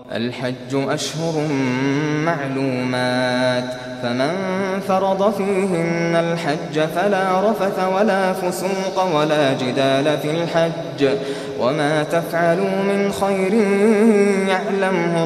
الحج أشهر معلومات فمن فرض فيهن الحج فلا رفث ولا فسوق ولا جدال في الحج وما تفعلوا من خير يعلمه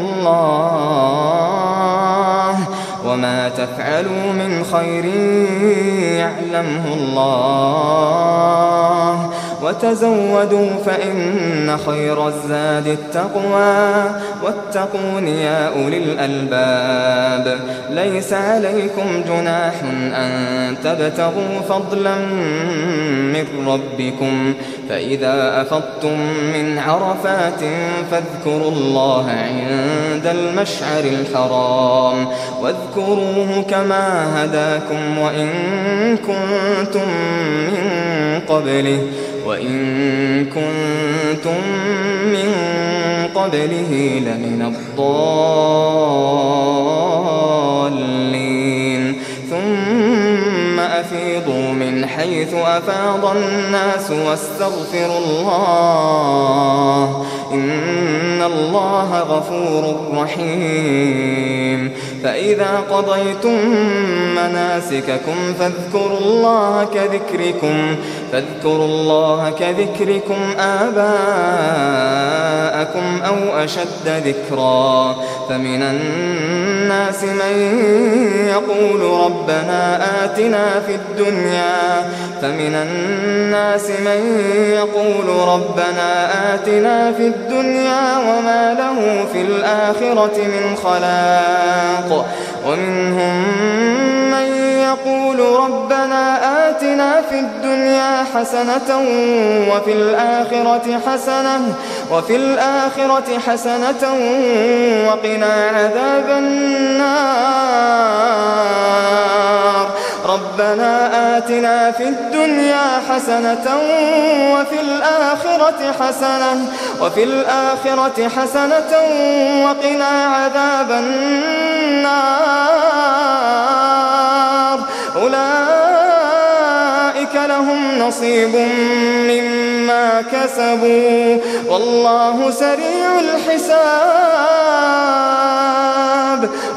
الله وتزودوا فإن خير الزاد التقوى واتقون يا أولي الألباب ليس عليكم جناح أن تبتغوا فضلا من ربكم فإذا أفضتم من عرفات فاذكروا الله عند المشعر الحرام واذكروه كما هداكم وإن كنتم من قبله لمن الضالين ثم أفيضوا من حيث أفاض الناس واستغفروا الله إن الله غفور رحيم فإذا قضيتم مناسككم فاذكروا الله كذكركم آباءكم أو أشد ذكرا فمن الناس من يقول ربنا آتنا في الدنيا وما له في الآخرة من خلاق ومنهم من يقول ربنا آتنا في الدنيا حسنة وفي الآخرة حسنة وقنا عذاب النار ربنا آتنا في الدنيا حسنة وفي الآخرة حسنة وقنا عذاب النار أولئك لهم نصيب مما كسبوا والله سريع الحساب